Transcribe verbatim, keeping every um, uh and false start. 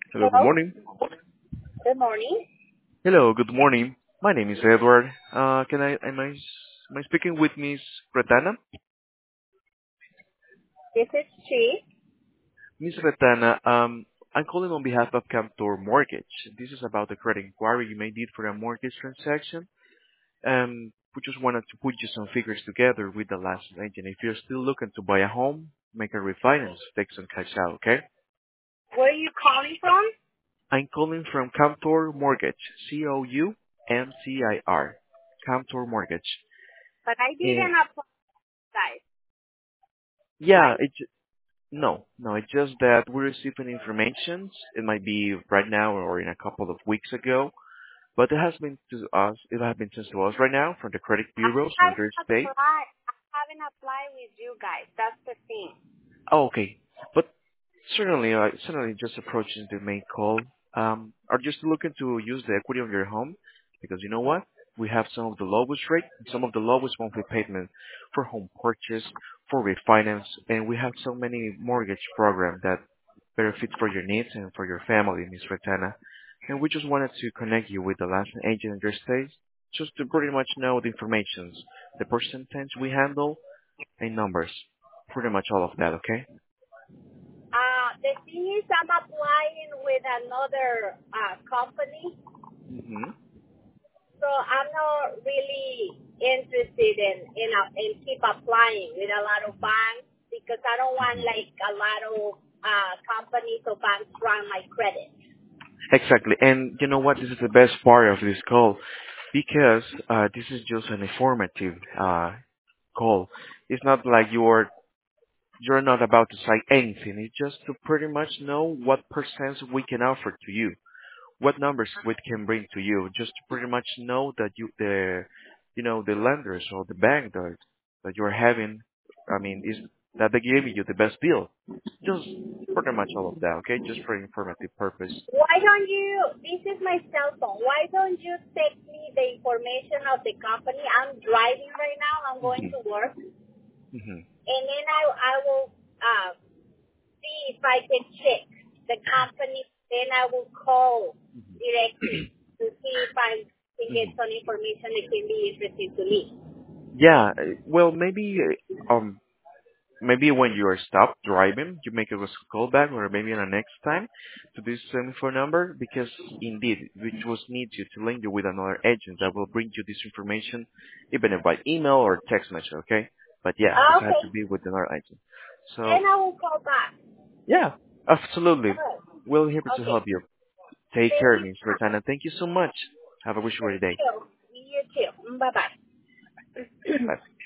Hello, good Hello. morning. Good morning. Hello, good morning. My name is Edward. Uh, can I, am I, am I speaking with Miss Retana? This is she. Miss Retana, um, I'm calling on behalf of Cantor Mortgage. This is about the credit inquiry you may need for a mortgage transaction. Um, we just wanted to put you some figures together with the last agent. If you're still looking to buy a home, make a refinance, take some cash out, okay? Where are you calling from? I'm calling from Cantor Mortgage, C O U M C I R, Cantor Mortgage. But I Eh, didn't apologize, yeah, right? it No, no, it's just that we received an information. It might be right now or in a couple of weeks ago, but it has been to us. It has been sent to us right now from the credit I bureaus from haven't your state. applied. I haven't applied with you guys. That's the thing. Oh, okay, but certainly, uh, certainly, just approaching the main call. Um, are you still looking to use the equity of your home? Because you know what? We have some of the lowest rate, some of the lowest monthly payment for home purchase, for refinance, and we have so many mortgage programs that better fit for your needs and for your family, Miss Retana. And we just wanted to connect you with the last agent in your state, just to pretty much know the information, the percentage we handle, and numbers. Pretty much all of that, okay? Uh, the thing is, I'm applying with another uh, company, Mm-hmm. so I'm not really interested in in, uh, in keep applying with a lot of banks because I don't want like a lot of uh, companies or banks run my credit. Exactly. And you know what? This is the best part of this call because uh, this is just an informative uh, call. It's not like you're you're not about to say anything. It's just to pretty much know what percent we can offer to you, what numbers we can bring to you, just to pretty much know that you the you know the lenders or the bank that that you're having. I mean, is that they're giving you the best deal. Just pretty much all of that. Okay, just for informative purpose. Why don't you, this is my cell phone, why don't you text me the information of the company? I'm driving right now, I'm going Hmm to work, hmm and then I, I will uh, see if I can check the company, then I will call directly to see if I can hmm get some information that can be interesting to me. Yeah, uh, well, maybe uh, um maybe when you are stopped driving, you make a call back, or maybe on the next time to this same phone number, because indeed we just need you to link you with another agent that will bring you this information, even if by email or text message. Okay, but yeah, it Ah, has okay, to be with another agent. So then I will call back. yeah, absolutely, Alright. we're here to Okay, help you. Take thank care, you. Miss Retana. Thank you so much. Have a wish you a Thank day. you. You too. Bye-bye. Bye.